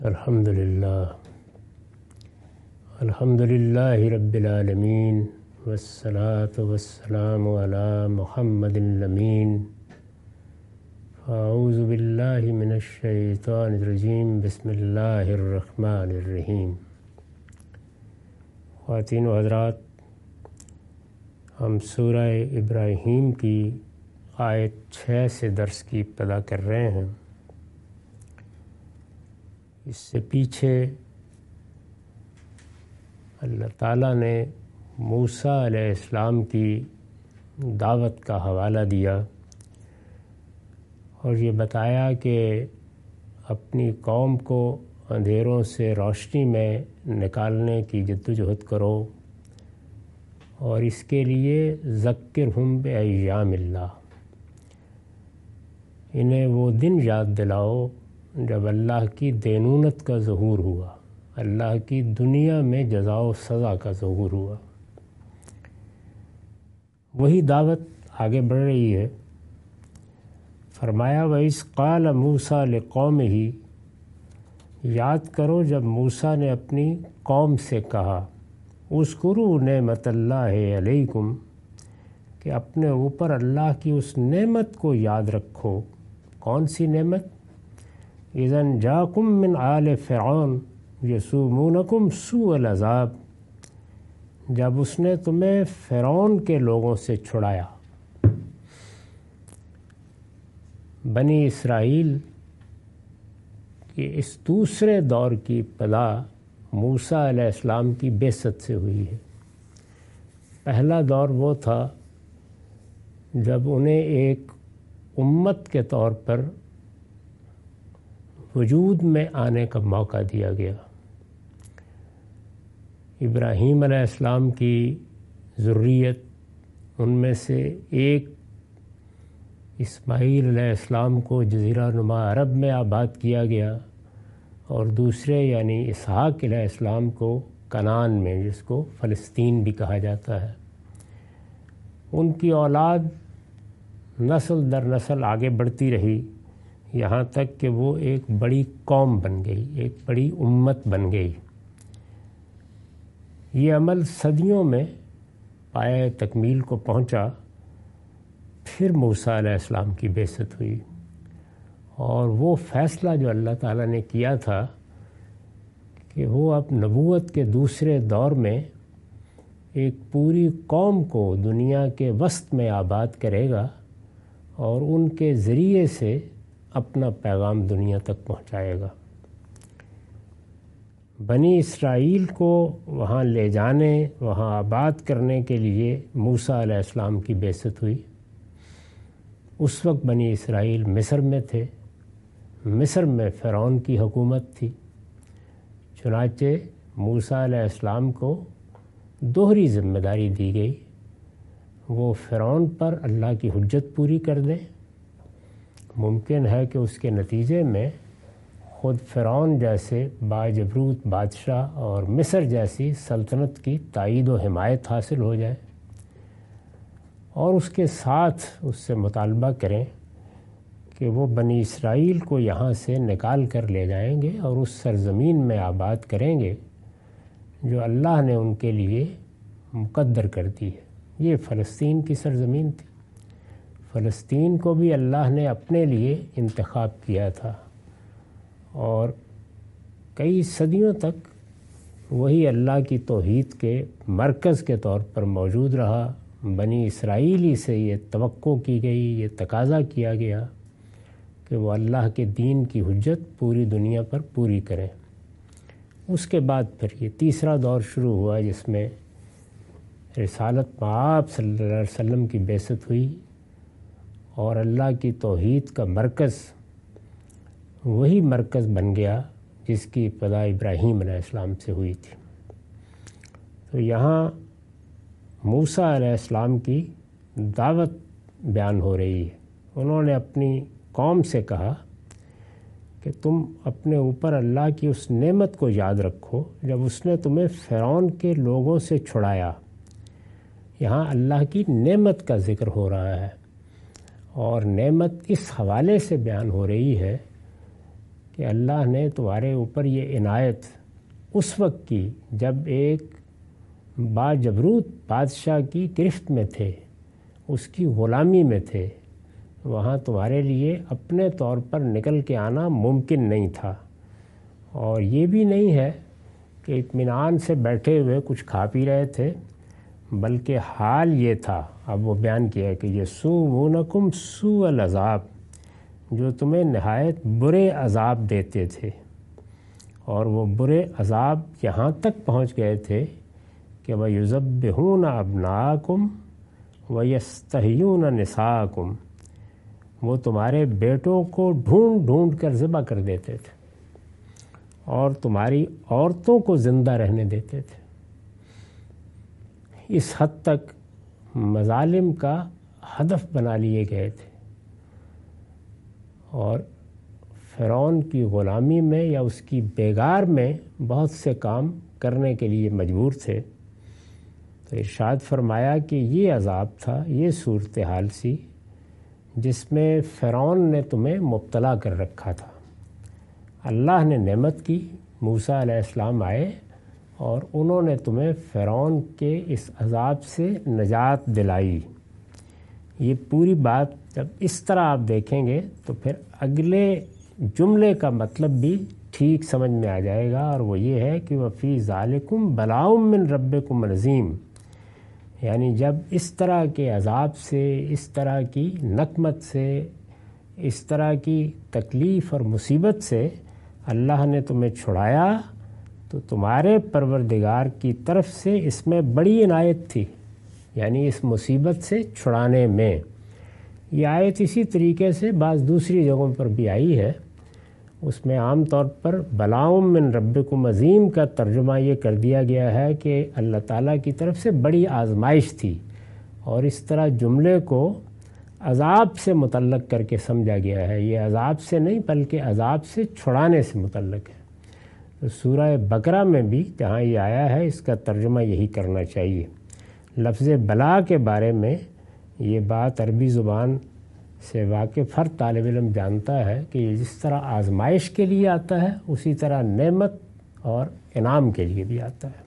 الحمدللہ رب العالمین والصلاة والسلام علی محمد الامین اعوذ باللہ من الشیطان الرجیم بسم اللہ الرحمن الرحیم۔ خواتین و حضرات، ہم سورہ ابراہیم کی آیت 6 سے درس کی ابتدا کر رہے ہیں۔ اس سے پیچھے اللہ تعالیٰ نے موسیٰ علیہ السلام کی دعوت کا حوالہ دیا اور یہ بتایا کہ اپنی قوم کو اندھیروں سے روشنی میں نکالنے کی جدوجہد کرو، اور اس کے لیے ذکرہم بایام اللہ، انہیں وہ دن یاد دلاؤ جب اللہ کی دینونت کا ظہور ہوا، اللہ کی دنیا میں جزا و سزا کا ظہور ہوا۔ وہی دعوت آگے بڑھ رہی ہے۔ فرمایا وَإِذْ قَالَ مُوسَىٰ لِقَوْمِهِ، یاد کرو جب موسیٰ نے اپنی قوم سے کہا، اذکروا نعمت اللہ علیکم، کہ اپنے اوپر اللہ کی اس نعمت کو یاد رکھو۔ کون سی نعمت؟ اذا جاکم من آل فرعون یسومونکم سوء العذاب، جب اس نے تمہیں فرعون کے لوگوں سے چھڑایا۔ بنی اسرائیل کے اس دوسرے دور کی ابتدا موسیٰ علیہ السلام کی بعثت سے ہوئی ہے۔ پہلا دور وہ تھا جب انہیں ایک امت کے طور پر وجود میں آنے کا موقع دیا گیا۔ ابراہیم علیہ السلام کی ذریت، ان میں سے ایک اسماعیل علیہ السلام کو جزیرہ نما عرب میں آباد کیا گیا، اور دوسرے یعنی اسحاق علیہ السلام کو کنعان میں، جس کو فلسطین بھی کہا جاتا ہے۔ ان کی اولاد نسل در نسل آگے بڑھتی رہی، یہاں تک کہ وہ ایک بڑی قوم بن گئی، ایک بڑی امت بن گئی۔ یہ عمل صدیوں میں پایۂ تکمیل کو پہنچا۔ پھر موسیٰ علیہ السلام کی بعثت ہوئی، اور وہ فیصلہ جو اللہ تعالیٰ نے کیا تھا کہ وہ اب نبوت کے دوسرے دور میں ایک پوری قوم کو دنیا کے وسط میں آباد کرے گا، اور ان کے ذریعے سے اپنا پیغام دنیا تک پہنچائے گا۔ بنی اسرائیل کو وہاں لے جانے، وہاں آباد کرنے کے لیے موسیٰ علیہ السلام کی بعثت ہوئی۔ اس وقت بنی اسرائیل مصر میں تھے، مصر میں فرعون کی حکومت تھی۔ چنانچہ موسیٰ علیہ السلام کو دوہری ذمہ داری دی گئی، وہ فرعون پر اللہ کی حجت پوری کر دیں۔ ممکن ہے کہ اس کے نتیجے میں خود فرعون جیسے باجبروت بادشاہ اور مصر جیسی سلطنت کی تائید و حمایت حاصل ہو جائے، اور اس کے ساتھ اس سے مطالبہ کریں کہ وہ بنی اسرائیل کو یہاں سے نکال کر لے جائیں گے اور اس سرزمین میں آباد کریں گے جو اللہ نے ان کے لیے مقدر کر دی ہے۔ یہ فلسطین کی سرزمین تھی۔ فلسطین کو بھی اللہ نے اپنے لیے انتخاب کیا تھا، اور کئی صدیوں تک وہی اللہ کی توحید کے مرکز کے طور پر موجود رہا۔ بنی اسرائیلی سے یہ توقع کی گئی، یہ تقاضا کیا گیا کہ وہ اللہ کے دین کی حجت پوری دنیا پر پوری کریں۔ اس کے بعد پھر یہ تیسرا دور شروع ہوا، جس میں رسالت مآب صلی اللہ علیہ وسلم کی بعثت ہوئی، اور اللہ کی توحید کا مرکز وہی مرکز بن گیا جس کی ابتدا ابراہیم علیہ السلام سے ہوئی تھی۔ تو یہاں موسیٰ علیہ السلام کی دعوت بیان ہو رہی ہے۔ انہوں نے اپنی قوم سے کہا کہ تم اپنے اوپر اللہ کی اس نعمت کو یاد رکھو جب اس نے تمہیں فرعون کے لوگوں سے چھڑایا۔ یہاں اللہ کی نعمت کا ذکر ہو رہا ہے، اور نعمت اس حوالے سے بیان ہو رہی ہے کہ اللہ نے تمہارے اوپر یہ عنایت اس وقت کی جب ایک باجبروت بادشاہ کی گرفت میں تھے، اس کی غلامی میں تھے، وہاں تمہارے لیے اپنے طور پر نکل کے آنا ممکن نہیں تھا، اور یہ بھی نہیں ہے کہ اطمینان سے بیٹھے ہوئے کچھ کھا پی رہے تھے، بلکہ حال یہ تھا، اب وہ بیان کیا ہے کہ یسومونکم سوء العذاب، جو تمہیں نہایت برے عذاب دیتے تھے، اور وہ برے عذاب یہاں تک پہنچ گئے تھے کہ وَيُذَبِّحُونَ أَبْنَاءَكُمْ وَيَسْتَحْيُونَ نِسَاءَكُمْ، وہ تمہارے بیٹوں کو ڈھونڈ ڈھونڈ کر ذبح کر دیتے تھے اور تمہاری عورتوں کو زندہ رہنے دیتے تھے۔ اس حد تک مظالم کا ہدف بنا لیے گئے تھے، اور فرعون کی غلامی میں یا اس کی بیگار میں بہت سے کام کرنے کے لیے مجبور تھے۔ تو ارشاد فرمایا کہ یہ عذاب تھا، یہ صورتحال سی جس میں فرعون نے تمہیں مبتلا کر رکھا تھا۔ اللہ نے نعمت کی، موسیٰ علیہ السلام آئے اور انہوں نے تمہیں فرعون کے اس عذاب سے نجات دلائی۔ یہ پوری بات جب اس طرح آپ دیکھیں گے تو پھر اگلے جملے کا مطلب بھی ٹھیک سمجھ میں آ جائے گا، اور وہ یہ ہے کہ وَفِي ذَلِكُمْ بَلَاءٌ مِّن رَبِّكُمْ عَظِيمٌ، یعنی جب اس طرح کے عذاب سے، اس طرح کی نقمت سے، اس طرح کی تکلیف اور مصیبت سے اللہ نے تمہیں چھڑایا، تو تمہارے پروردگار کی طرف سے اس میں بڑی عنایت تھی، یعنی اس مصیبت سے چھڑانے میں۔ یہ آیت اسی طریقے سے بعض دوسری جگہوں پر بھی آئی ہے، اس میں عام طور پر بلاء من ربکم عظیم کا ترجمہ یہ کر دیا گیا ہے کہ اللہ تعالیٰ کی طرف سے بڑی آزمائش تھی، اور اس طرح جملے کو عذاب سے متعلق کر کے سمجھا گیا ہے۔ یہ عذاب سے نہیں بلکہ عذاب سے چھڑانے سے متعلق ہے۔ تو سورہ بقرہ میں بھی جہاں یہ آیا ہے اس کا ترجمہ یہی کرنا چاہیے۔ لفظ بلا کے بارے میں یہ بات عربی زبان سے واقف ہر طالب علم جانتا ہے کہ یہ جس طرح آزمائش کے لیے آتا ہے اسی طرح نعمت اور انعام کے لیے بھی آتا ہے۔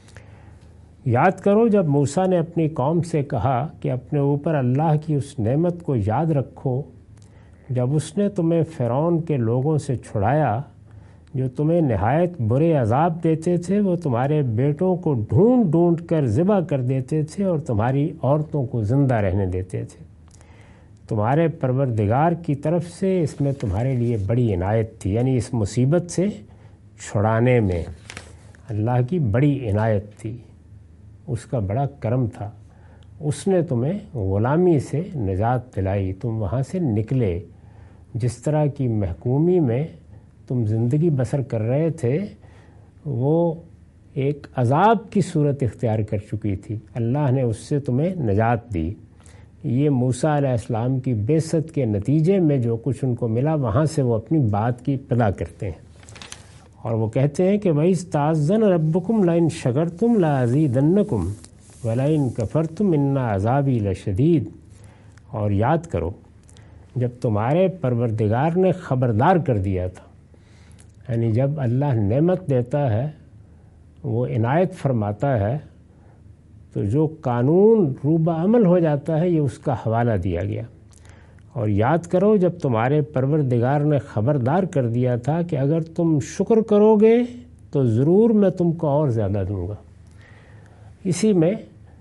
یاد کرو جب موسیٰ نے اپنی قوم سے کہا کہ اپنے اوپر اللہ کی اس نعمت کو یاد رکھو جب اس نے تمہیں فرعون کے لوگوں سے چھڑایا جو تمہیں نہایت برے عذاب دیتے تھے، وہ تمہارے بیٹوں کو ڈھونڈ ڈھونڈ کر ذبح کر دیتے تھے اور تمہاری عورتوں کو زندہ رہنے دیتے تھے۔ تمہارے پروردگار کی طرف سے اس میں تمہارے لیے بڑی عنایت تھی، یعنی اس مصیبت سے چھڑانے میں اللہ کی بڑی عنایت تھی، اس کا بڑا کرم تھا۔ اس نے تمہیں غلامی سے نجات دلائی، تم وہاں سے نکلے۔ جس طرح کی محکومی میں تم زندگی بسر کر رہے تھے وہ ایک عذاب کی صورت اختیار کر چکی تھی، اللہ نے اس سے تمہیں نجات دی۔ یہ موسیٰ علیہ السلام کی بعثت کے نتیجے میں جو کچھ ان کو ملا وہاں سے وہ اپنی بات کی ابتدا کرتے ہیں، اور وہ کہتے ہیں کہ وَإِذْ تَعَذَّنَ رَبُّكُمْ لَئِن شَكَرْتُمْ لَأَزِيدَنَّكُمْ وَلَئِن كَفَرْتُمْ إِنَّ عَذَابِي لَشَدِيدٌ۔ اور یاد کرو جب تمہارے پروردگار نے خبردار کر دیا تھا، یعنی جب اللہ نعمت دیتا ہے، وہ عنایت فرماتا ہے، تو جو قانون روبہ عمل ہو جاتا ہے یہ اس کا حوالہ دیا گیا۔ اور یاد کرو جب تمہارے پروردگار نے خبردار کر دیا تھا کہ اگر تم شکر کرو گے تو ضرور میں تم کو اور زیادہ دوں گا۔ اسی میں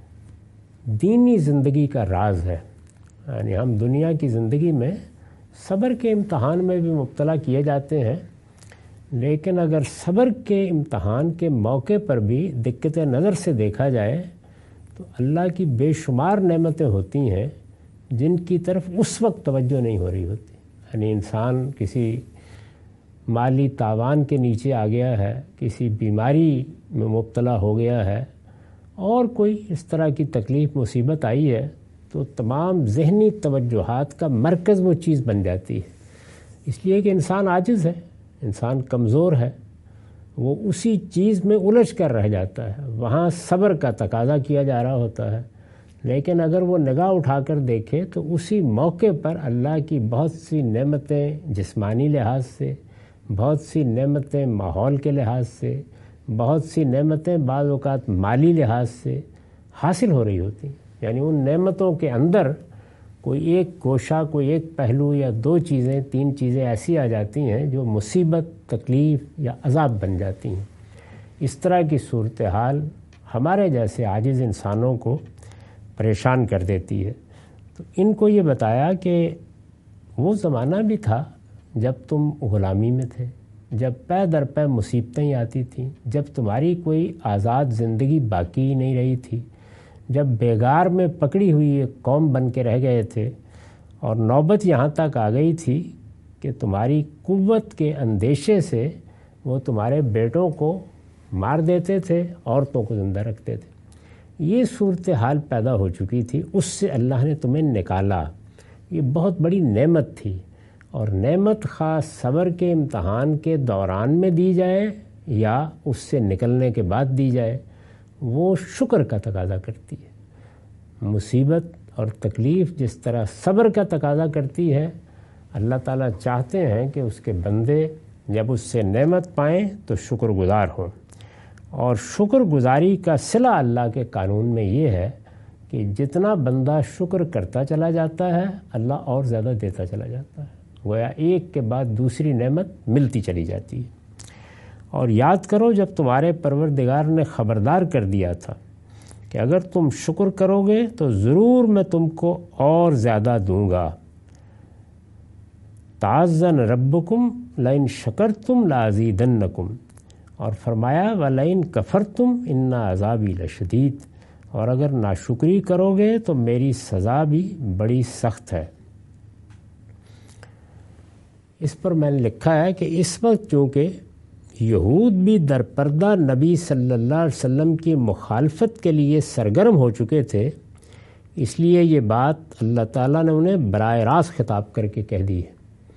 دینی زندگی کا راز ہے، یعنی ہم دنیا کی زندگی میں صبر کے امتحان میں بھی مبتلا کیے جاتے ہیں، لیکن اگر صبر کے امتحان کے موقع پر بھی دقت نظر سے دیکھا جائے تو اللہ کی بے شمار نعمتیں ہوتی ہیں جن کی طرف اس وقت توجہ نہیں ہو رہی ہوتی۔ یعنی انسان کسی مالی تاوان کے نیچے آ گیا ہے، کسی بیماری میں مبتلا ہو گیا ہے، اور کوئی اس طرح کی تکلیف مصیبت آئی ہے، تو تمام ذہنی توجہات کا مرکز وہ چیز بن جاتی ہے، اس لیے کہ انسان عاجز ہے، انسان کمزور ہے، وہ اسی چیز میں الجھ کر رہ جاتا ہے، وہاں صبر کا تقاضا کیا جا رہا ہوتا ہے۔ لیکن اگر وہ نگاہ اٹھا کر دیکھے تو اسی موقع پر اللہ کی بہت سی نعمتیں جسمانی لحاظ سے، بہت سی نعمتیں ماحول کے لحاظ سے، بہت سی نعمتیں بعض اوقات مالی لحاظ سے حاصل ہو رہی ہوتی ہیں، یعنی ان نعمتوں کے اندر کوئی ایک گوشہ، کوئی ایک پہلو یا دو چیزیں، تین چیزیں ایسی آ جاتی ہیں جو مصیبت، تکلیف یا عذاب بن جاتی ہیں۔ اس طرح کی صورتحال ہمارے جیسے عاجز انسانوں کو پریشان کر دیتی ہے۔ تو ان کو یہ بتایا کہ وہ زمانہ بھی تھا جب تم غلامی میں تھے، جب پے در پے مصیبتیں آتی تھیں، جب تمہاری کوئی آزاد زندگی باقی نہیں رہی تھی، جب بیگار میں پکڑی ہوئی ایک قوم بن کے رہ گئے تھے، اور نوبت یہاں تک آ گئی تھی کہ تمہاری قوت کے اندیشے سے وہ تمہارے بیٹوں کو مار دیتے تھے، عورتوں کو زندہ رکھتے تھے۔ یہ صورتحال پیدا ہو چکی تھی، اس سے اللہ نے تمہیں نکالا۔ یہ بہت بڑی نعمت تھی، اور نعمت خاص صبر کے امتحان کے دوران میں دی جائے یا اس سے نکلنے کے بعد دی جائے، وہ شکر کا تقاضا کرتی ہے۔ مصیبت اور تکلیف جس طرح صبر کا تقاضا کرتی ہے، اللہ تعالیٰ چاہتے ہیں کہ اس کے بندے جب اس سے نعمت پائیں تو شکر گزار ہوں، اور شکر گزاری کا صلہ اللہ کے قانون میں یہ ہے کہ جتنا بندہ شکر کرتا چلا جاتا ہے، اللہ اور زیادہ دیتا چلا جاتا ہے، گویا ایک کے بعد دوسری نعمت ملتی چلی جاتی ہے۔ اور یاد کرو جب تمہارے پروردگار نے خبردار کر دیا تھا کہ اگر تم شکر کرو گے تو ضرور میں تم کو اور زیادہ دوں گا۔ تعزن ربکم لئن شکرتم لازیدنکم، اور فرمایا وَلَئِن کَفَرْتُمْ إِنَّ عَذَابِي لَشَدِيدٌ، اور اگر ناشکری کرو گے تو میری سزا بھی بڑی سخت ہے۔ اس پر میں نے لکھا ہے کہ اس وقت چونکہ یہود بھی درپردہ نبی صلی اللہ علیہ وسلم کی مخالفت کے لیے سرگرم ہو چکے تھے، اس لیے یہ بات اللہ تعالیٰ نے انہیں براہ راست خطاب کر کے کہہ دی ہے۔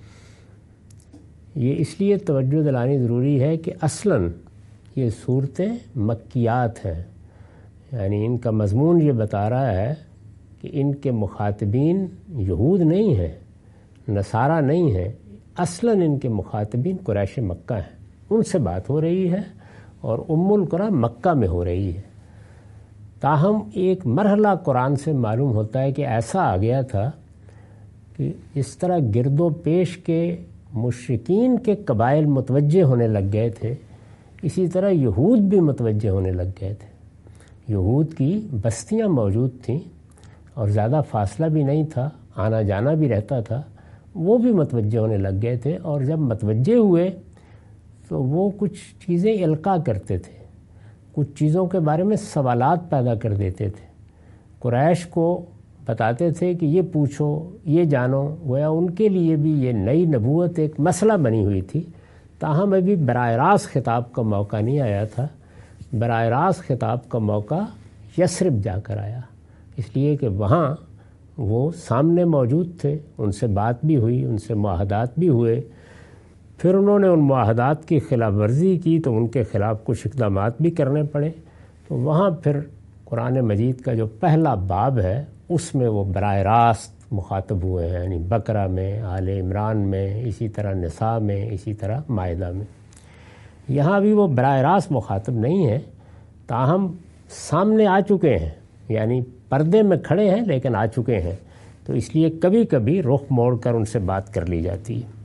یہ اس لیے توجہ دلانی ضروری ہے کہ اصلاً یہ صورتیں مکیات ہیں، یعنی ان کا مضمون یہ بتا رہا ہے کہ ان کے مخاطبین یہود نہیں ہیں، نصارہ نہیں ہیں، اصلاً ان کے مخاطبین قریش مکہ ہیں، ان سے بات ہو رہی ہے، اور ام القریٰ مکہ میں ہو رہی ہے۔ تاہم ایک مرحلہ قرآن سے معلوم ہوتا ہے کہ ایسا آ گیا تھا کہ اس طرح گرد و پیش کے مشرکین کے قبائل متوجہ ہونے لگ گئے تھے، اسی طرح یہود بھی متوجہ ہونے لگ گئے تھے۔ یہود کی بستیاں موجود تھیں اور زیادہ فاصلہ بھی نہیں تھا، آنا جانا بھی رہتا تھا، وہ بھی متوجہ ہونے لگ گئے تھے، اور جب متوجہ ہوئے تو وہ کچھ چیزیں القاء کرتے تھے، کچھ چیزوں کے بارے میں سوالات پیدا کر دیتے تھے، قریش کو بتاتے تھے کہ یہ پوچھو، یہ جانو، گویا ان کے لیے بھی یہ نئی نبوت ایک مسئلہ بنی ہوئی تھی۔ تاہم ابھی براہ راست خطاب کا موقع نہیں آیا تھا، براہ راست خطاب کا موقع یثرب جا کر آیا، اس لیے کہ وہاں وہ سامنے موجود تھے، ان سے بات بھی ہوئی، ان سے معاہدات بھی ہوئے، پھر انہوں نے ان معاہدات کی خلاف ورزی کی تو ان کے خلاف کچھ اقدامات بھی کرنے پڑے، تو وہاں پھر قرآن مجید کا جو پہلا باب ہے اس میں وہ براہ راست مخاطب ہوئے ہیں، یعنی بقرہ میں، آل عمران میں، اسی طرح نساء میں، اسی طرح مائدہ میں۔ یہاں بھی وہ براہ راست مخاطب نہیں ہیں، تاہم سامنے آ چکے ہیں، یعنی پردے میں کھڑے ہیں لیکن آ چکے ہیں، تو اس لیے کبھی کبھی رخ موڑ کر ان سے بات کر لی جاتی ہے۔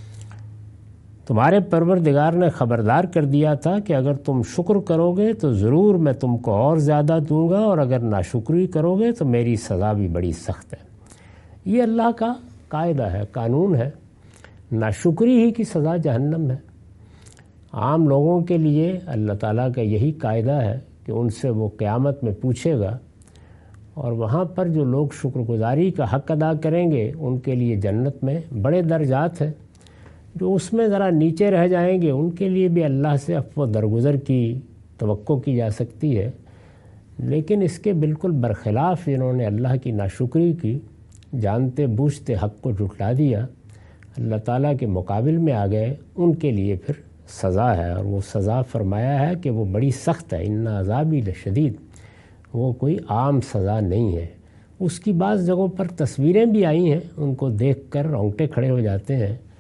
تمہارے پروردگار نے خبردار کر دیا تھا کہ اگر تم شکر کرو گے تو ضرور میں تم کو اور زیادہ دوں گا، اور اگر ناشکری کرو گے تو میری سزا بھی بڑی سخت ہے۔ یہ اللہ کا قاعدہ ہے، قانون ہے، ناشکری ہی کی سزا جہنم ہے۔ عام لوگوں کے لیے اللہ تعالیٰ کا یہی قاعدہ ہے کہ ان سے وہ قیامت میں پوچھے گا، اور وہاں پر جو لوگ شکر گزاری کا حق ادا کریں گے ان کے لیے جنت میں بڑے درجات ہیں، جو اس میں ذرا نیچے رہ جائیں گے ان کے لیے بھی اللہ سے عفو درگزر کی توقع کی جا سکتی ہے۔ لیکن اس کے بالکل برخلاف جنہوں نے اللہ کی ناشکری کی، جانتے بوجھتے حق کو جھٹلا دیا، اللہ تعالیٰ کے مقابل میں آ گئے، ان کے لیے پھر سزا ہے، اور وہ سزا فرمایا ہے کہ وہ بڑی سخت ہے، ان عذابی لشدید، وہ کوئی عام سزا نہیں ہے۔ اس کی بعض جگہوں پر تصویریں بھی آئی ہیں، ان کو دیکھ کر رونگٹے کھڑے ہو جاتے ہیں۔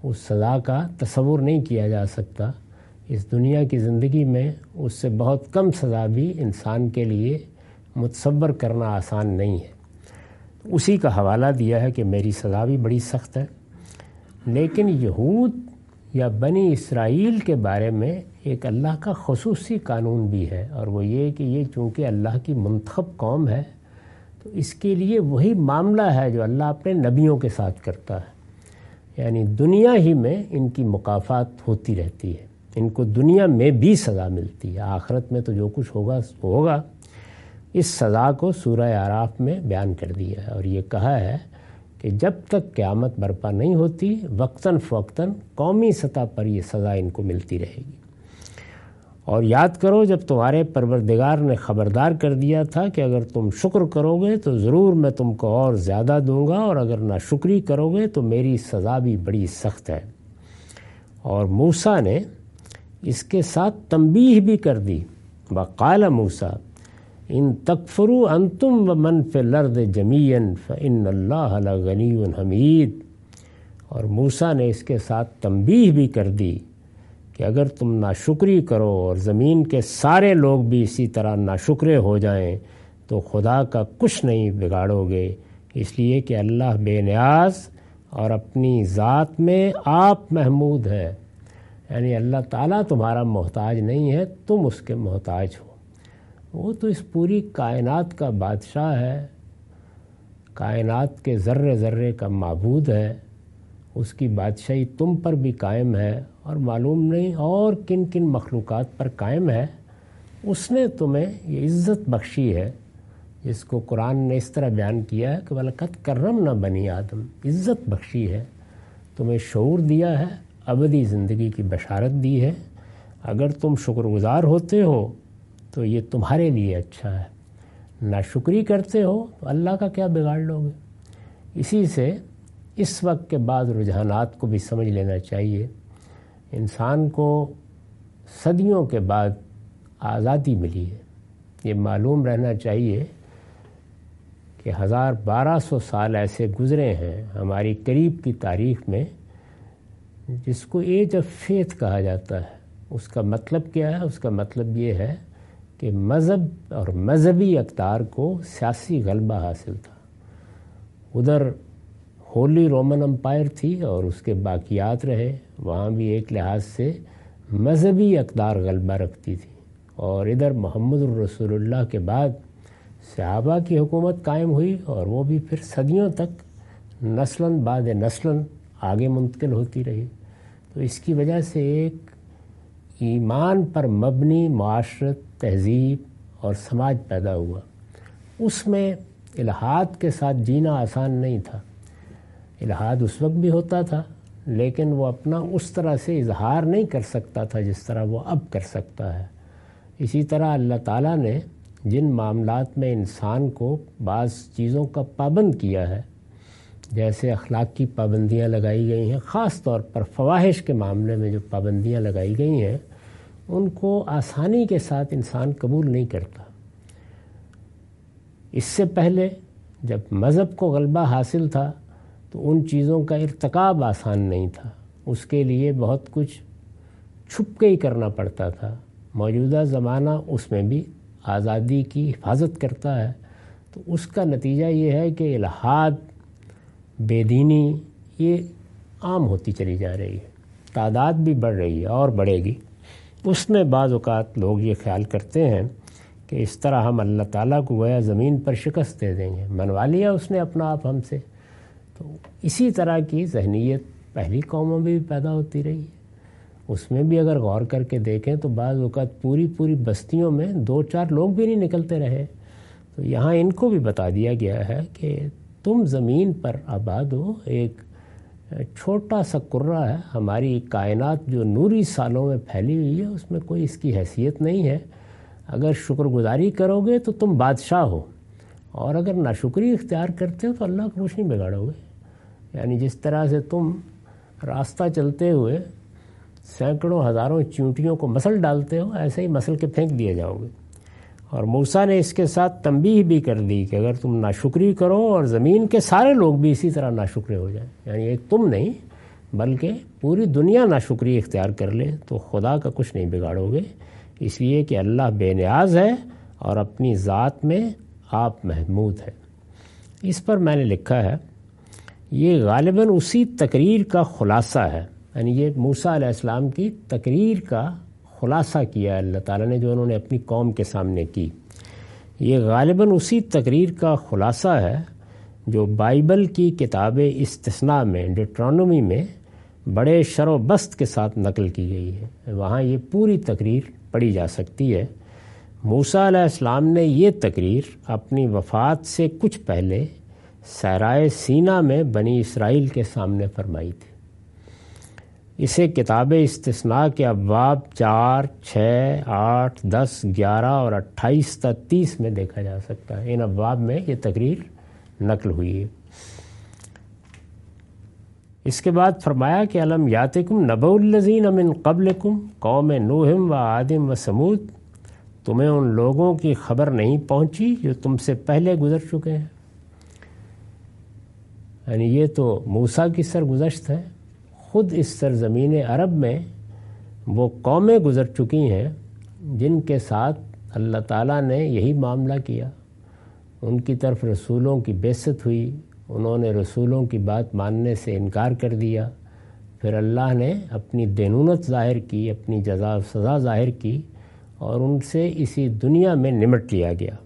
اس سزا کا تصور نہیں کیا جا سکتا۔ اس دنیا کی زندگی میں اس سے بہت کم سزا بھی انسان کے لیے متصور کرنا آسان نہیں ہے۔ اسی کا حوالہ دیا ہے کہ میری سزا بھی بڑی سخت ہے۔ لیکن یہود یا بنی اسرائیل کے بارے میں ایک اللہ کا خصوصی قانون بھی ہے، اور وہ یہ کہ یہ چونکہ اللہ کی منتخب قوم ہے تو اس کے لیے وہی معاملہ ہے جو اللہ اپنے نبیوں کے ساتھ کرتا ہے، یعنی دنیا ہی میں ان کی مکافات ہوتی رہتی ہے، ان کو دنیا میں بھی سزا ملتی ہے، آخرت میں تو جو کچھ ہوگا وہ ہوگا۔ اس سزا کو سورہ اعراف میں بیان کر دیا ہے اور یہ کہا ہے کہ جب تک قیامت برپا نہیں ہوتی وقتاً فوقتاً قومی سطح پر یہ سزا ان کو ملتی رہے گی۔ اور یاد کرو جب تمہارے پروردگار نے خبردار کر دیا تھا کہ اگر تم شکر کرو گے تو ضرور میں تم کو اور زیادہ دوں گا، اور اگر ناشکری کرو گے تو میری سزا بھی بڑی سخت ہے۔ اور موسیٰ نے اس کے ساتھ تنبیہ بھی کر دی، وقال موسیٰ ان تکفروا انتم ومن فی الارض جمیعا فإن اللہ لغنی حمید۔ اور موسیٰ نے اس کے ساتھ تنبیہ بھی کر دی کہ اگر تم ناشکری کرو اور زمین کے سارے لوگ بھی اسی طرح ناشکرے ہو جائیں تو خدا کا کچھ نہیں بگاڑو گے، اس لیے کہ اللہ بے نیاز اور اپنی ذات میں آپ محمود ہے، یعنی اللہ تعالیٰ تمہارا محتاج نہیں ہے، تم اس کے محتاج ہو۔ وہ تو اس پوری کائنات کا بادشاہ ہے، کائنات کے ذرے ذرے کا معبود ہے، اس کی بادشاہی تم پر بھی قائم ہے اور معلوم نہیں اور کن کن مخلوقات پر قائم ہے۔ اس نے تمہیں یہ عزت بخشی ہے جس کو قرآن نے اس طرح بیان کیا ہے کہ وَلَقَدْ كَرَّمْنَا بَنِي آدم، عزت بخشی ہے، تمہیں شعور دیا ہے، ابدی زندگی کی بشارت دی ہے۔ اگر تم شکر گزار ہوتے ہو تو یہ تمہارے لیے اچھا ہے، ناشکری کرتے ہو تو اللہ کا کیا بگاڑ لو گے۔ اسی سے اس وقت کے بعض رجحانات کو بھی سمجھ لینا چاہیے۔ انسان کو صدیوں کے بعد آزادی ملی ہے، یہ معلوم رہنا چاہیے کہ 1200 سال ایسے گزرے ہیں ہماری قریب کی تاریخ میں جس کو ایج آف فیتھ کہا جاتا ہے۔ اس کا مطلب کیا ہے؟ اس کا مطلب یہ ہے کہ مذہب اور مذہبی اقدار کو سیاسی غلبہ حاصل تھا۔ ادھر ہولی رومن امپائر تھی اور اس کے باقیات رہے، وہاں بھی ایک لحاظ سے مذہبی اقدار غلبہ رکھتی تھی، اور ادھر محمد الرسول اللہ کے بعد صحابہ کی حکومت قائم ہوئی اور وہ بھی پھر صدیوں تک نسلاً بعد نسلاً آگے منتقل ہوتی رہی۔ تو اس کی وجہ سے ایک ایمان پر مبنی معاشرت، تہذیب اور سماج پیدا ہوا۔ اس میں الحاد کے ساتھ جینا آسان نہیں تھا۔ الحاد اس وقت بھی ہوتا تھا لیکن وہ اپنا اس طرح سے اظہار نہیں کر سکتا تھا جس طرح وہ اب کر سکتا ہے۔ اسی طرح اللہ تعالیٰ نے جن معاملات میں انسان کو بعض چیزوں کا پابند کیا ہے، جیسے اخلاق کی پابندیاں لگائی گئی ہیں، خاص طور پر فواحش کے معاملے میں جو پابندیاں لگائی گئی ہیں ان کو آسانی کے ساتھ انسان قبول نہیں کرتا۔ اس سے پہلے جب مذہب کو غلبہ حاصل تھا تو ان چیزوں کا ارتکاب آسان نہیں تھا، اس کے لیے بہت کچھ چھپ کے ہی کرنا پڑتا تھا۔ موجودہ زمانہ اس میں بھی آزادی کی حفاظت کرتا ہے، تو اس کا نتیجہ یہ ہے کہ الحاد، بے دینی یہ عام ہوتی چلی جا رہی ہے، تعداد بھی بڑھ رہی ہے اور بڑھے گی۔ اس میں بعض اوقات لوگ یہ خیال کرتے ہیں کہ اس طرح ہم اللہ تعالیٰ کو گویا زمین پر شکست دے دیں گے، منوا لیا اس نے اپنا آپ ہم سے۔ تو اسی طرح کی ذہنیت پہلی قوموں میں بھی پیدا ہوتی رہی ہے۔ اس میں بھی اگر غور کر کے دیکھیں تو بعض اوقات پوری بستیوں میں 2-4 لوگ بھی نہیں نکلتے رہے۔ تو یہاں ان کو بھی بتا دیا گیا ہے کہ تم زمین پر آباد ہو، ایک چھوٹا سا کرہ ہے، ہماری کائنات جو نوری سالوں میں پھیلی ہوئی ہے اس میں کوئی اس کی حیثیت نہیں ہے۔ اگر شکر گزاری کرو گے تو تم بادشاہ ہو، اور اگر ناشکری اختیار کرتے ہو تو اللہ کو کچھ نہیں بگاڑو گے۔ یعنی جس طرح سے تم راستہ چلتے ہوئے سینکڑوں ہزاروں چیونٹیوں کو مسل ڈالتے ہو، ایسے ہی مسل کے پھینک دیے جاؤ گے۔ اور موسیٰ نے اس کے ساتھ تنبیہ بھی کر دی کہ اگر تم ناشکری کرو اور زمین کے سارے لوگ بھی اسی طرح ناشکرے ہو جائیں، یعنی ایک تم نہیں بلکہ پوری دنیا ناشکری اختیار کر لے تو خدا کا کچھ نہیں بگاڑو گے، اس لیے کہ اللہ بے نیاز ہے اور اپنی ذات میں آپ محمود ہے۔ اس پر میں نے لکھا ہے یہ غالباً اسی تقریر کا خلاصہ ہے، یعنی یہ موسیٰ علیہ السلام کی تقریر کا خلاصہ کیا ہے اللہ تعالیٰ نے جو انہوں نے اپنی قوم کے سامنے کی۔ یہ غالباً اسی تقریر کا خلاصہ ہے جو بائبل کی کتاب استثناء میں ڈیٹرانومی میں بڑے شر و بست کے ساتھ نقل کی گئی ہے۔ وہاں یہ پوری تقریر پڑھی جا سکتی ہے۔ موسیٰ علیہ السلام نے یہ تقریر اپنی وفات سے کچھ پہلے صحرائے سینا میں بنی اسرائیل کے سامنے فرمائی تھی۔ اسے کتاب استثناء کے ابواب 4، 6، 8، 10، 11 اور 28 تا 30 میں دیکھا جا سکتا ہے۔ ان ابواب میں یہ تقریر نقل ہوئی ہے۔ اس کے بعد فرمایا کہ الم یاتکم نبأ الذین من قبلکم قوم نوح و عاد و ثمود، تمہیں ان لوگوں کی خبر نہیں پہنچی جو تم سے پہلے گزر چکے ہیں۔ یعنی یہ تو موسیٰ کی سرگزشت ہے، خود اس سرزمین عرب میں وہ قومیں گزر چکی ہیں جن کے ساتھ اللہ تعالیٰ نے یہی معاملہ کیا۔ ان کی طرف رسولوں کی بعثت ہوئی، انہوں نے رسولوں کی بات ماننے سے انکار کر دیا، پھر اللہ نے اپنی دینونت ظاہر کی، اپنی جزا و سزا ظاہر کی اور ان سے اسی دنیا میں نمٹ لیا گیا۔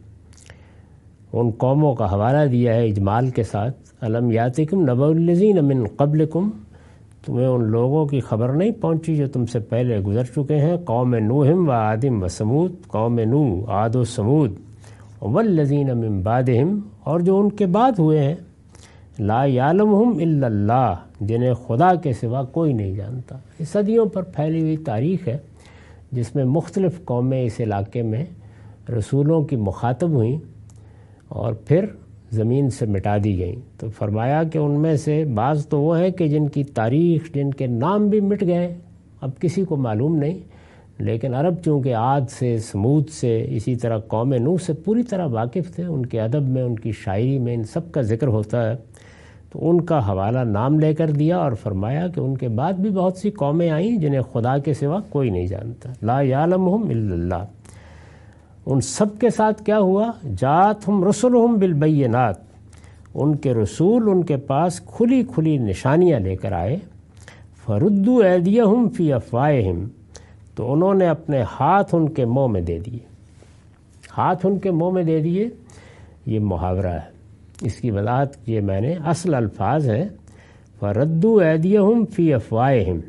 ان قوموں کا حوالہ دیا ہے اجمال کے ساتھ، الم یاتکم نبأ الذین من قبلکم، تمہیں ان لوگوں کی خبر نہیں پہنچی جو تم سے پہلے گزر چکے ہیں، قوم نوح و عاد و ثمود، قوم نوح، عاد و ثمود، والذین من بعدہم، اور جو ان کے بعد ہوئے ہیں، لا یعلمہم الا اللہ، جنہیں خدا کے سوا کوئی نہیں جانتا۔ یہ صدیوں پر پھیلی ہوئی تاریخ ہے جس میں مختلف قومیں اس علاقے میں رسولوں کی مخاطب ہوئیں اور پھر زمین سے مٹا دی گئیں۔ تو فرمایا کہ ان میں سے بعض تو وہ ہیں کہ جن کی تاریخ، جن کے نام بھی مٹ گئے، اب کسی کو معلوم نہیں، لیکن عرب چونکہ عاد سے، ثمود سے، اسی طرح قوم نوح سے پوری طرح واقف تھے، ان کے ادب میں، ان کی شاعری میں ان سب کا ذکر ہوتا ہے، تو ان کا حوالہ نام لے کر دیا اور فرمایا کہ ان کے بعد بھی بہت سی قومیں آئیں جنہیں خدا کے سوا کوئی نہیں جانتا، لا یعلمہم الا اللہ۔ ان سب کے ساتھ کیا ہوا؟ جاءتہم رسلہم بالبینات، ان کے رسول ان کے پاس کھلی کھلی نشانیاں لے کر آئے، فردوا ایدیہم فی افواہہم، تو انہوں نے اپنے ہاتھ ان کے منہ میں دے دیے۔ ہاتھ ان کے منہ میں دے دیے، یہ محاورہ ہے، اس کی وضاحت یہ میں نے، اصل الفاظ ہیں فردوا ایدیہم فی افواہہم،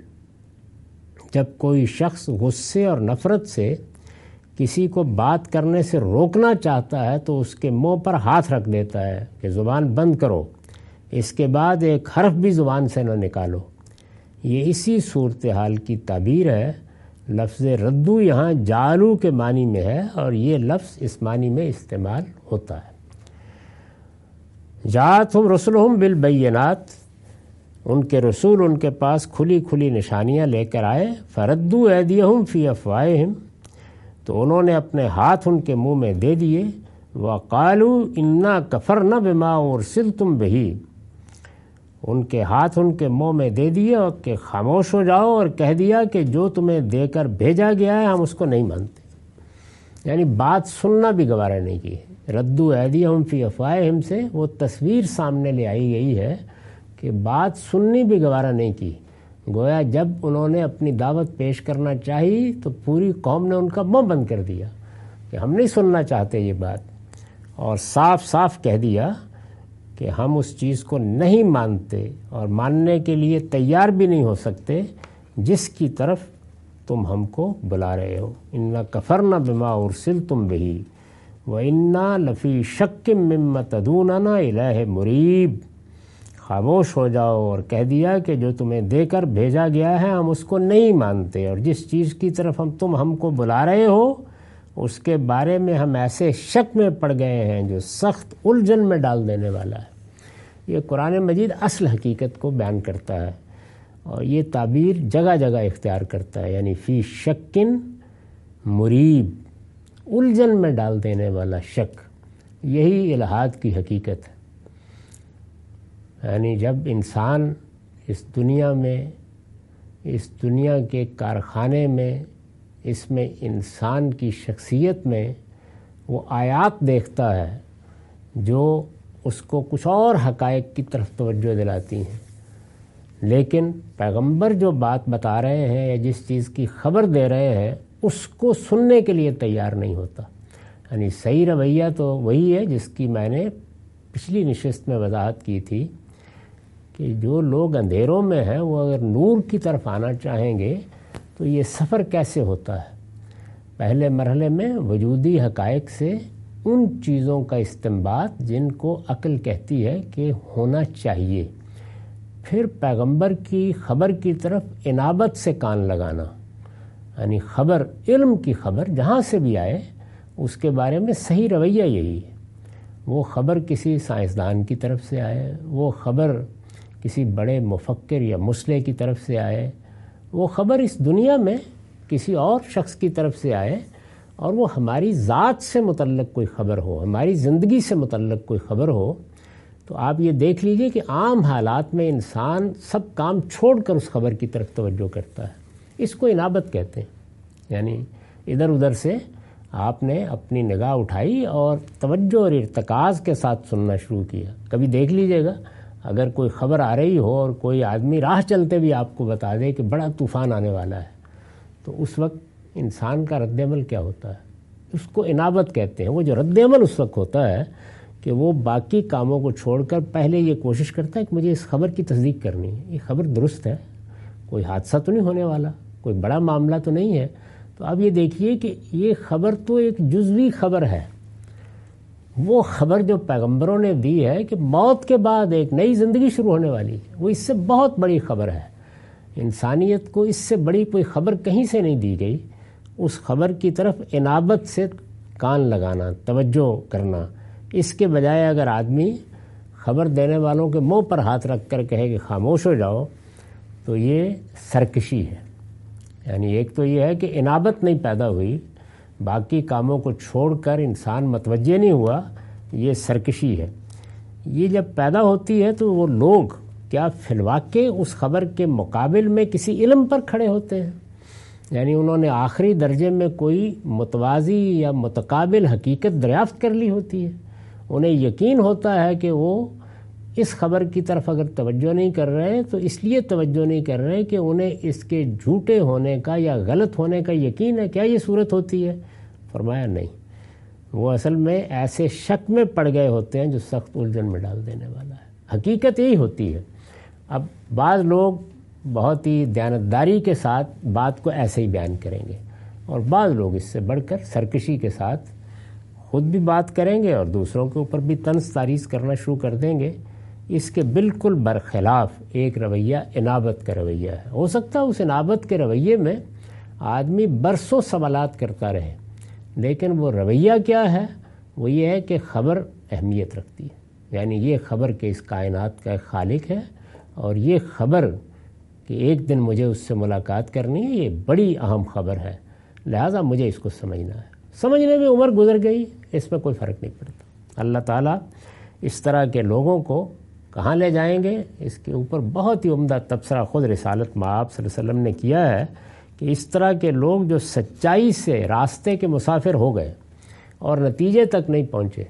جب کوئی شخص غصے اور نفرت سے کسی کو بات کرنے سے روکنا چاہتا ہے تو اس کے منہ پر ہاتھ رکھ دیتا ہے کہ زبان بند کرو، اس کے بعد ایک حرف بھی زبان سے نہ نکالو۔ یہ اسی صورتحال کی تعبیر ہے۔ لفظ ردو یہاں جالو کے معنی میں ہے اور یہ لفظ اس معنی میں استعمال ہوتا ہے۔ جاءتہم رسلہم بالبینات، ان کے رسول ان کے پاس کھلی کھلی نشانیاں لے کر آئے، فردوا ایدیہم فی افواہہم، تو انہوں نے اپنے ہاتھ ان کے منہ میں دے دیے، وقالوا انا کفرنا بما ارسلتم بہ، ان کے ہاتھ ان کے منہ میں دے دیے اور کہ خاموش ہو جاؤ، اور کہہ دیا کہ جو تمہیں دے کر بھیجا گیا ہے ہم اس کو نہیں مانتے، یعنی بات سننا بھی گوارا نہیں کی۔ ردو ایدیہم فی افواہہم سے وہ تصویر سامنے لے آئی گئی ہے کہ بات سننی بھی گوارا نہیں کی، گویا جب انہوں نے اپنی دعوت پیش کرنا چاہی تو پوری قوم نے ان کا منہ بند کر دیا کہ ہم نہیں سننا چاہتے یہ بات، اور صاف صاف کہہ دیا کہ ہم اس چیز کو نہیں مانتے اور ماننے کے لیے تیار بھی نہیں ہو سکتے جس کی طرف تم ہم کو بلا رہے ہو۔ انا کفرنا بما ارسلتم بہ وانا لفی شک مما تدعوننا الیہ مریب، خاموش ہو جاؤ اور کہہ دیا کہ جو تمہیں دے کر بھیجا گیا ہے ہم اس کو نہیں مانتے، اور جس چیز کی طرف ہم کو بلا رہے ہو اس کے بارے میں ہم ایسے شک میں پڑ گئے ہیں جو سخت الجھن میں ڈال دینے والا ہے۔ یہ قرآن مجید اصل حقیقت کو بیان کرتا ہے اور یہ تعبیر جگہ جگہ اختیار کرتا ہے، یعنی فی شکن مریب، الجھن میں ڈال دینے والا شک، یہی الحاد کی حقیقت ہے۔ یعنی جب انسان اس دنیا میں، اس دنیا کے کارخانے میں، اس میں انسان کی شخصیت میں وہ آیات دیکھتا ہے جو اس کو کچھ اور حقائق کی طرف توجہ دلاتی ہیں، لیکن پیغمبر جو بات بتا رہے ہیں یا جس چیز کی خبر دے رہے ہیں اس کو سننے کے لیے تیار نہیں ہوتا۔ یعنی صحیح رویہ تو وہی ہے جس کی میں نے پچھلی نشست میں وضاحت کی تھی کہ جو لوگ اندھیروں میں ہیں وہ اگر نور کی طرف آنا چاہیں گے تو یہ سفر کیسے ہوتا ہے؟ پہلے مرحلے میں وجودی حقائق سے ان چیزوں کا استنباط جن کو عقل کہتی ہے کہ ہونا چاہیے، پھر پیغمبر کی خبر کی طرف انابت سے کان لگانا، یعنی خبر، علم کی خبر جہاں سے بھی آئے اس کے بارے میں صحیح رویہ یہی ہے۔ وہ خبر کسی سائنسدان کی طرف سے آئے، وہ خبر کسی بڑے مفکر یا مصلح کی طرف سے آئے، وہ خبر اس دنیا میں کسی اور شخص کی طرف سے آئے، اور وہ ہماری ذات سے متعلق کوئی خبر ہو، ہماری زندگی سے متعلق کوئی خبر ہو، تو آپ یہ دیکھ لیجئے کہ عام حالات میں انسان سب کام چھوڑ کر اس خبر کی طرف توجہ کرتا ہے۔ اس کو انابت کہتے ہیں، یعنی ادھر ادھر سے آپ نے اپنی نگاہ اٹھائی اور توجہ اور ارتکاز کے ساتھ سننا شروع کیا۔ کبھی دیکھ لیجئے گا اگر کوئی خبر آ رہی ہو اور کوئی آدمی راہ چلتے بھی آپ کو بتا دے کہ بڑا طوفان آنے والا ہے، تو اس وقت انسان کا رد عمل کیا ہوتا ہے؟ اس کو انابت کہتے ہیں۔ وہ جو رد عمل اس وقت ہوتا ہے کہ وہ باقی کاموں کو چھوڑ کر پہلے یہ کوشش کرتا ہے کہ مجھے اس خبر کی تصدیق کرنی ہے، یہ خبر درست ہے، کوئی حادثہ تو نہیں ہونے والا، کوئی بڑا معاملہ تو نہیں ہے۔ تو اب یہ دیکھیے کہ یہ خبر تو ایک جزوی خبر ہے، وہ خبر جو پیغمبروں نے دی ہے کہ موت کے بعد ایک نئی زندگی شروع ہونے والی ہے، وہ اس سے بہت بڑی خبر ہے۔ انسانیت کو اس سے بڑی کوئی خبر کہیں سے نہیں دی گئی۔ اس خبر کی طرف انابت سے کان لگانا، توجہ کرنا، اس کے بجائے اگر آدمی خبر دینے والوں کے منہ پر ہاتھ رکھ کر کہے کہ خاموش ہو جاؤ، تو یہ سرکشی ہے۔ یعنی ایک تو یہ ہے کہ انابت نہیں پیدا ہوئی، باقی کاموں کو چھوڑ کر انسان متوجہ نہیں ہوا، یہ سرکشی ہے۔ یہ جب پیدا ہوتی ہے تو وہ لوگ کیا فی الواقع اس خبر کے مقابل میں کسی علم پر کھڑے ہوتے ہیں؟ یعنی انہوں نے آخری درجے میں کوئی متوازی یا متقابل حقیقت دریافت کر لی ہوتی ہے۔ انہیں یقین ہوتا ہے کہ وہ اس خبر کی طرف اگر توجہ نہیں کر رہے تو اس لیے توجہ نہیں کر رہے کہ انہیں اس کے جھوٹے ہونے کا یا غلط ہونے کا یقین ہے۔ کیا یہ صورت ہوتی ہے؟ فرمایا نہیں، وہ اصل میں ایسے شک میں پڑ گئے ہوتے ہیں جو سخت الجھن میں ڈال دینے والا ہے۔ حقیقت یہی ہوتی ہے۔ اب بعض لوگ بہت ہی دیانتداری کے ساتھ بات کو ایسے ہی بیان کریں گے، اور بعض لوگ اس سے بڑھ کر سرکشی کے ساتھ خود بھی بات کریں گے اور دوسروں کے اوپر بھی طنز تاریز کرنا شروع کر دیں گے۔ اس کے بالکل برخلاف ایک رویہ انابت کا رویہ ہے۔ ہو سکتا ہے اس انابت کے رویے میں آدمی برسوں سوالات کرتا رہے، لیکن وہ رویہ کیا ہے؟ وہ یہ ہے کہ خبر اہمیت رکھتی ہے، یعنی یہ خبر کہ اس کائنات کا ایک خالق ہے، اور یہ خبر کہ ایک دن مجھے اس سے ملاقات کرنی ہے، یہ بڑی اہم خبر ہے، لہٰذا مجھے اس کو سمجھنا ہے۔ سمجھنے میں عمر گزر گئی، اس میں کوئی فرق نہیں پڑتا۔ اللہ تعالیٰ اس طرح کے لوگوں کو کہاں لے جائیں گے، اس کے اوپر بہت ہی عمدہ تبصرہ خود رسالت مآب صلی اللہ علیہ وسلم نے کیا ہے کہ اس طرح کے لوگ جو سچائی سے راستے کے مسافر ہو گئے اور نتیجے تک نہیں پہنچے،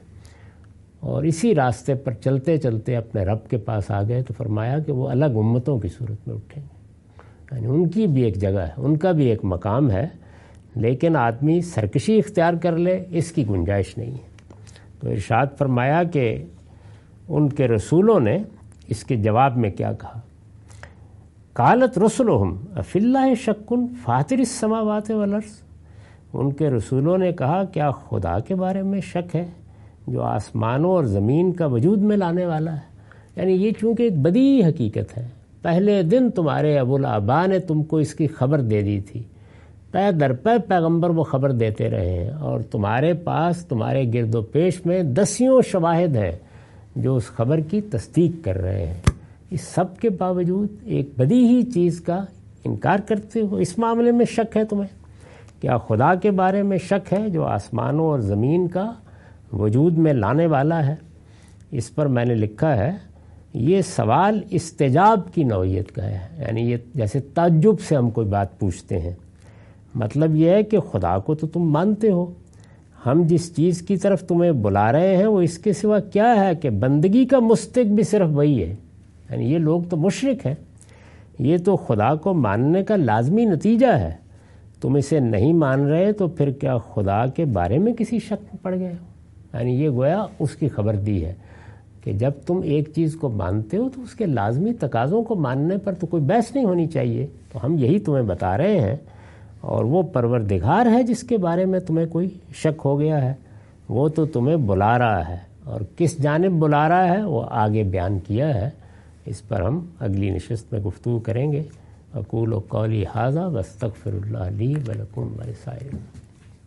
اور اسی راستے پر چلتے چلتے اپنے رب کے پاس آ گئے، تو فرمایا کہ وہ الگ امتوں کی صورت میں اٹھیں گے، یعنی ان کی بھی ایک جگہ ہے، ان کا بھی ایک مقام ہے، لیکن آدمی سرکشی اختیار کر لے اس کی گنجائش نہیں ہے۔ تو ارشاد فرمایا کہ ان کے رسولوں نے اس کے جواب میں کیا کہا؟ قالت رسلہم افی اللہ شک فاطر السماوات والارض، ان کے رسولوں نے کہا کیا خدا کے بارے میں شک ہے جو آسمانوں اور زمین کا وجود میں لانے والا ہے؟ یعنی یہ چونکہ ایک بدیہی حقیقت ہے، پہلے دن تمہارے ابو الآباء نے تم کو اس کی خبر دے دی تھی، پے در پے پیغمبر وہ خبر دیتے رہے ہیں، اور تمہارے پاس تمہارے گرد و پیش میں دسیوں شواہد ہیں جو اس خبر کی تصدیق کر رہے ہیں۔ اس سب کے باوجود ایک بدیہی چیز کا انکار کرتے ہو، اس معاملے میں شک ہے تمہیں؟ کیا خدا کے بارے میں شک ہے جو آسمانوں اور زمین کا وجود میں لانے والا ہے؟ اس پر میں نے لکھا ہے یہ سوال استجاب کی نوعیت کا ہے، یعنی یہ جیسے تعجب سے ہم کوئی بات پوچھتے ہیں۔ مطلب یہ ہے کہ خدا کو تو تم مانتے ہو، ہم جس چیز کی طرف تمہیں بلا رہے ہیں وہ اس کے سوا کیا ہے کہ بندگی کا مستحق بھی صرف وہی ہے۔ یعنی یہ لوگ تو مشرک ہیں، یہ تو خدا کو ماننے کا لازمی نتیجہ ہے، تم اسے نہیں مان رہے تو پھر کیا خدا کے بارے میں کسی شک میں پڑ گئے ہو؟ یعنی یہ گویا اس کی خبر دی ہے کہ جب تم ایک چیز کو مانتے ہو تو اس کے لازمی تقاضوں کو ماننے پر تو کوئی بحث نہیں ہونی چاہیے۔ تو ہم یہی تمہیں بتا رہے ہیں، اور وہ پروردگار ہے جس کے بارے میں تمہیں کوئی شک ہو گیا ہے، وہ تو تمہیں بلا رہا ہے، اور کس جانب بلا رہا ہے وہ آگے بیان کیا ہے، اس پر ہم اگلی نشست میں گفتگو کریں گے۔ اقول قولی ھذا واستغفر اللہ لی ولکم ولسائر